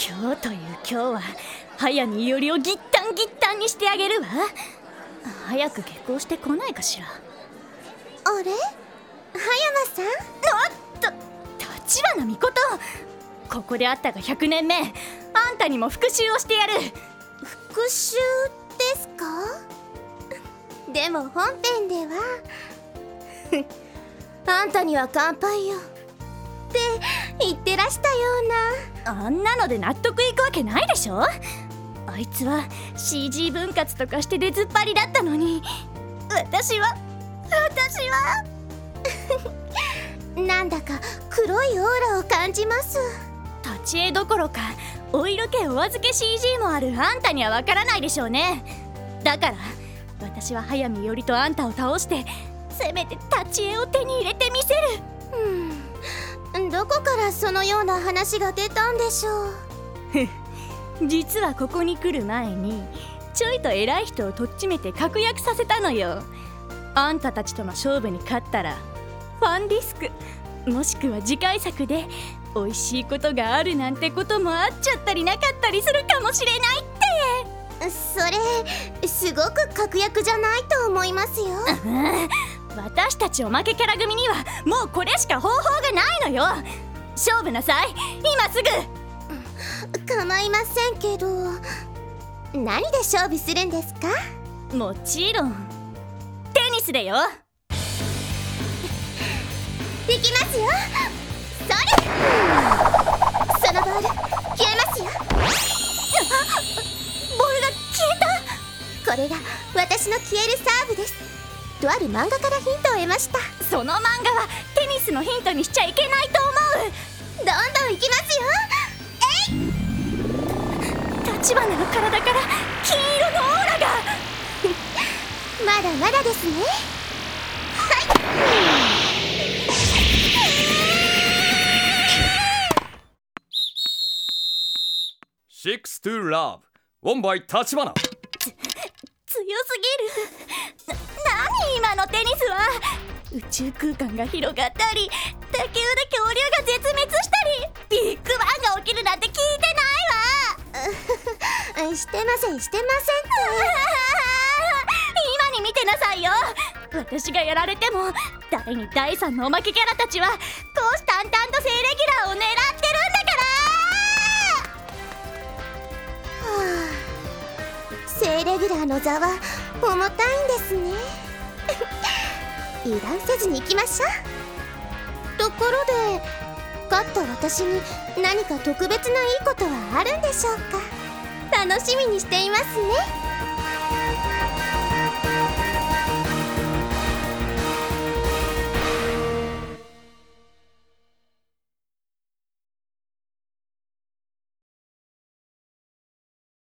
今日という今日は早見伊織をギッタンギッタンにしてあげるわ。早く下校してこないかしら。 あれ、葉山さん。 おっと、立花美琴、ここであったが100年目、あんたにも復讐をしてやる。 復讐ですか？でも本編ではあんたには乾杯よって言ってらしたような。 あんなので納得いくわけないでしょ。あいつは CG 分割とかして出ずっぱりだったのに、私はなんだか黒いオーラを感じます。 立ち絵どころかお色気お預け CG もあるあんたにはわからないでしょうね。だから私は早見伊織とあんたを倒してせめて立ち絵を手に入れてみせる。 どこからそのような話が出たんでしょう。 実はここに来る前にちょいと偉い人をとっちめて確約させたのよ。あんたたちとの勝負に勝ったらファンディスクもしくは次回作で美味しいことがあるなんてこともあっちゃったりなかったりするかもしれないって。 それすごく確約じゃないと思いますよ。 私たちおまけキャラ組にはもうこれしか方法がないのよ。勝負なさい、今すぐ。 構いませんけど、何で勝負するんですか？ もちろんテニスでよ。 いきますよ。それ、そのボール消えますよ。 ボールが消えた。 これが私の消えるサーブです。とある漫画からヒントを得ました。 その漫画はテニスのヒントにしちゃいけないと思う。 どんどんいきますよ。 立花の体から金色のオーラがまだまだですね。 Six to Love Won by 立花。 強すぎる。何今のテニスは。宇宙空間が広がったり、地球で恐竜が絶滅したり、ビッグバンが起きるなんて聞いてないわ。 してませんしてませんって今に見てなさいよ。私がやられても第2第3のおまけキャラたちは虎視眈々と正レギュラーを狙ってるんだから。 正レギュラーの座は重たいんですね。油断せずに行きましょう。ところで勝った私に何か特別ないいことはあるんでしょうか？楽しみにしていますね。